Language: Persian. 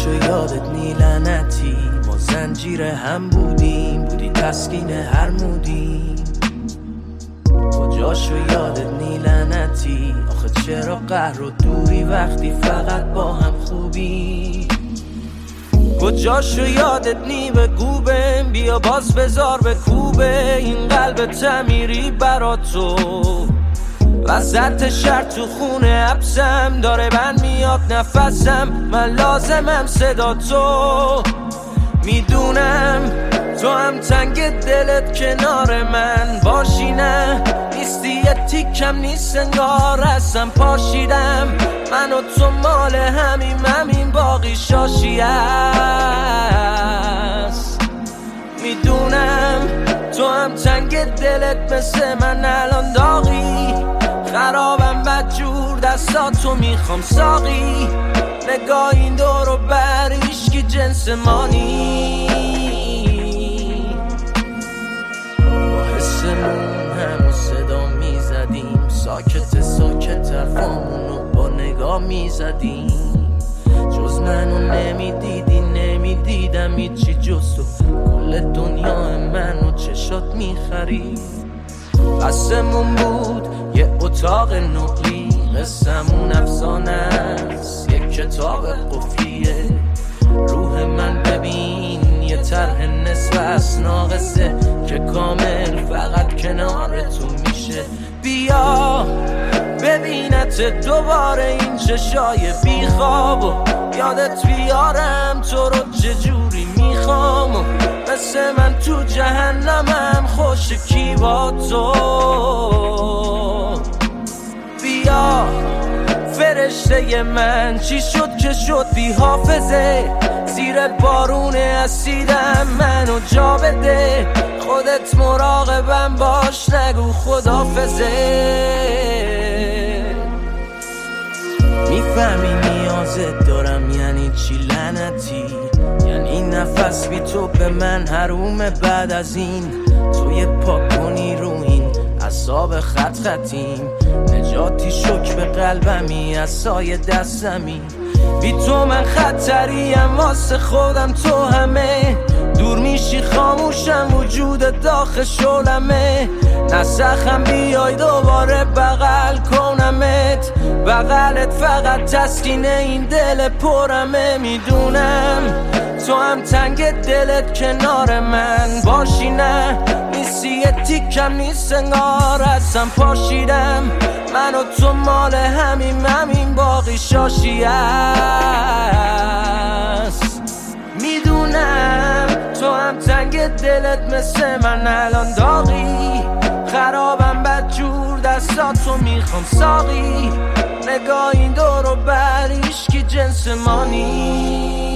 کجاشو یادت نی لعنتی، ما زنجیر هم بودیم، بودی تسکین هر مودیم. کجاشو یادت نی لعنتی، آخه چرا قهر و دوری وقتی فقط با هم خوبی. کجاشو یادت نی بگو بهم، بیا باز بذار به کوبه این قلب تعمیری برا تو. وسط شهر تو خونه حبسم، داره بند میاد نفسم، من لازمم صدا تو. میدونم تو هم تنگ دلت کنار من باشی، نه نیستی یه تیکم نیست انگار هستم پاشیدم. من و تو مال همین باقی شاشی است. میدونم تو هم تنگ دلت مثل من الان داغی، خرابم بدجور دستاتو میخوام ساقی. نگاه این دور و بر هیچکی جنس ما نی، با حسمون همو صدا میزدیم، ساکت حرفامونو با نگاه میزدیم. جز منو نمیدیدم هیچی جز تو، کل دنیا منو چشات میخرید. قسمون بود یه اتاق نقلی، قسمون افسانه است یک کتاب قفلیه. روح من ببین یه طرح نصف از ناقصه که کامل فقط کنار تو میشه. بیا ببینت دوباره این چشای بیخواب و یادت بیارم تو رو چجوری میخوام، و مثل من تو جهنمم خوش کی با تو. بیا فرشته من چی شد که شد بی حافظه، زیر بارون اسیدم منو جا بده. خودت مراقبم باش نگو خدافظه. میفهمی نیازت دارم یعنی چی لعنتی، یعنی نفس بی تو به من حرومه. بعد از این توی پاک کنی رو این اعصاب خطیم، نجاتی شک به قلبمی از سایه دستمی. بی تو من خطریم واسه خودم، تو همه دور میشی خاموشم وجود داخل شلمه. نسخم بیای دوباره بغل کنمت، بغلت فقط تسکین این دل پرمه. میدونم تو هم تنگ دلت کنار من باشی، نه نیستی یه تیکم نیست انگار هستم پاشیدم. من و تو مال همین باقی شاشی است. میدونم تو هم تنگ دلت مثل من الان داغی، خرابم بدجور دستاتو میخوام ساقی. نگاه این دور و بر هیچکی جنس ما نی.